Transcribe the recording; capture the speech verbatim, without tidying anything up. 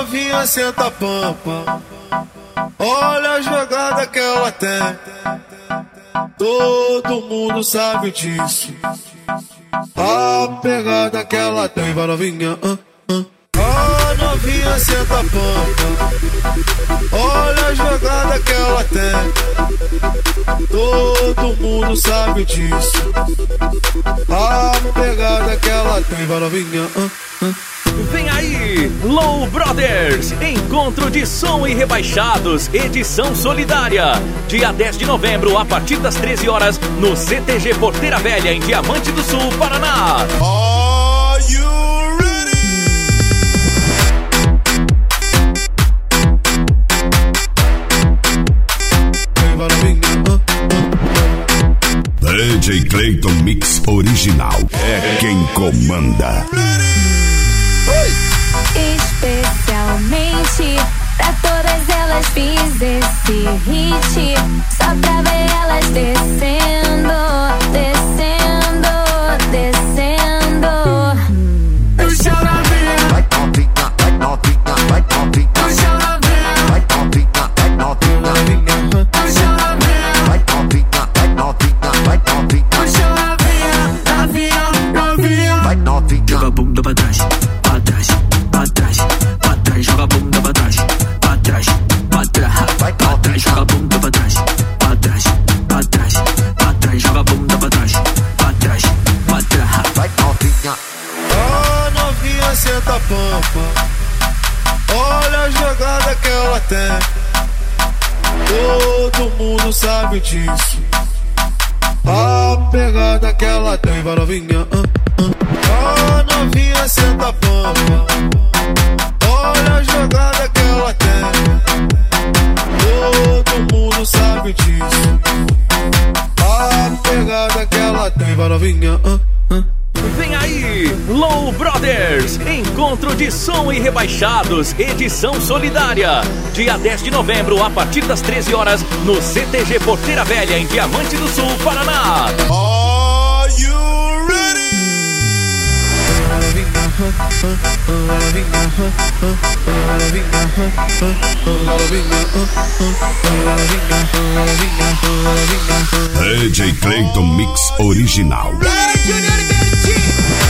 novinha senta pampa, olha a jogada que ela tem. Todo mundo sabe disso, a pegada que ela tem. Vai novinha, uh, uh. A novinha senta pampa, olha a jogada que ela tem. Todo mundo sabe disso, a pegada que ela tem. Vai novinha, uh, uh. Vem aí, Low Brothers, encontro de som e rebaixados, edição solidária. Dia dez de novembro, a partir das treze horas, no C T G Porteira Velha, em Diamante do Sul, Paraná. Are you ready? D J Clayton Mix Original é quem comanda. Especialmente pra todas elas fiz esse hit, só pra ver elas descendo, descendo, descendo. Deixa ela ver. Vai novinha, vai novinha, vai novinha. Deixa ela ver. Vai novinha, vai novinha. Deixa ela ver. Vai novinha, vai novinha, vai novinha. Deixa ela ver. Novinha, novinha. Vai novinha. Joga a bunda pra trás, pra trás, pra trás, pra trás. Joga a bunda pra trás, pra trás, pra trás, Vai pra trás. Joga a bunda pra trás, pra trás, pra trás, pra trás. Joga a bunda pra trás, pra trás, pra trás. Vai novinha. A novinha senta pampa, olha a jogada que ela tem. Todo mundo sabe disso, a pegada que ela tem. Vai novinha, uh, uh. A novinha senta pampa, olha a jogada que ela tem. Todo mundo sabe disso, a pegada que ela tem. Vai novinha, uh, uh. Vem aí, Low Brothers, encontro de som e rebaixados, edição solidária. Dia dez de novembro, a partir das treze horas, no C T G Porteira Velha, em Diamante do Sul, Paraná. Are you ready? D J Clayton Mix Original. Ready, Junior,